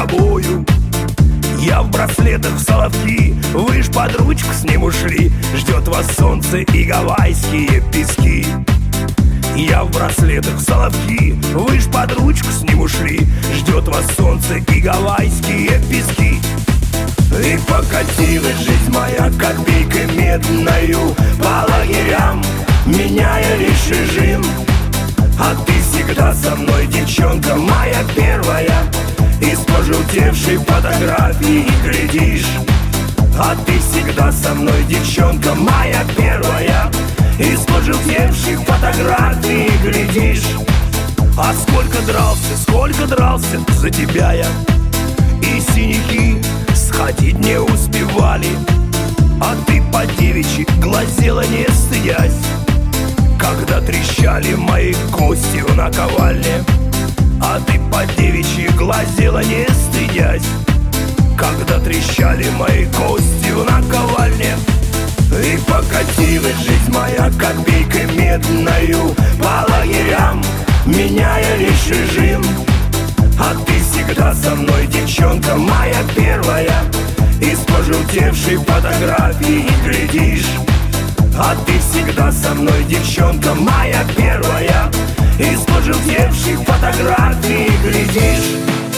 тобою. Я в браслетах, в соловки, вы ж под ручку с ним ушли. Ждет вас солнце и гавайские пески. Я в браслетах, в соловки, вы ж под ручку с ним ушли. Ждет вас солнце и гавайские пески. И покатилась жизнь моя, как бейкой медною, по лагерям, меняя лишь режим. А ты всегда со мной, девчонка моя первая. Из пожелтевшей фотографии глядишь. А ты всегда со мной, девчонка моя первая. Из пожелтевшей фотографии глядишь. А сколько дрался за тебя я. И синяки сходить не успевали. А ты по девичьи глазела, не стыдясь, когда трещали мои кости в наковальне. А ты по девичьи глазела, не стыдясь, когда трещали мои кости в наковальне. И покатилась жизнь моя, как бейкой медною, по лагерям, меняя лишь режим. А ты всегда со мной, девчонка моя первая. Из пожелтевшей фотографии глядишь. А ты всегда со мной, девчонка моя первая. Из пожелтевшей фотографии глядишь.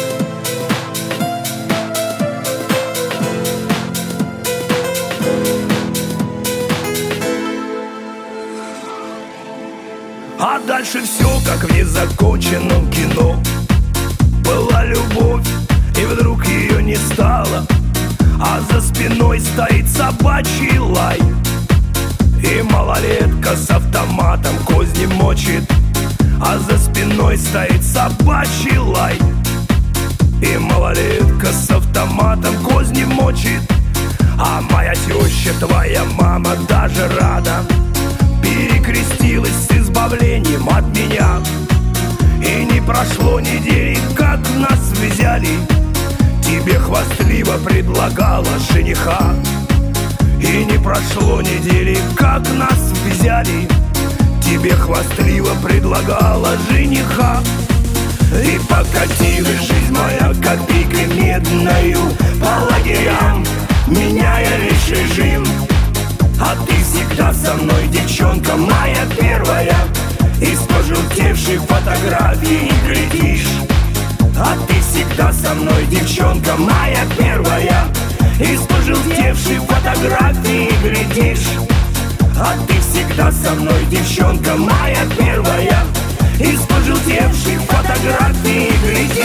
А дальше все как в незаконченном кино. Была любовь, и вдруг ее не стало. А за спиной стоит собачий лай. И малолетка с автоматом козни мочит. А за спиной стоит собачий лай. И малолетка с автоматом козни мочит. А моя теща, твоя мама, даже рада. Перекрестилась с избавлением от меня. И не прошло недели, как нас взяли. Тебе хвастливо предлагала жениха. И не прошло недели, как нас взяли. Тебе хвастливо предлагала жениха. И покатилась жизнь моя, как бейкой медною, по лагерям, меняя лишь режим. А ты всегда со мной, девчонка моя первая. Из пожелтевшей фотографии глядишь. А ты всегда со мной, девчонка моя первая. Из пожелтевшей фотографии глядишь. А ты всегда со мной, девчонка моя первая. Из пожелтевшей фотографии глядишь.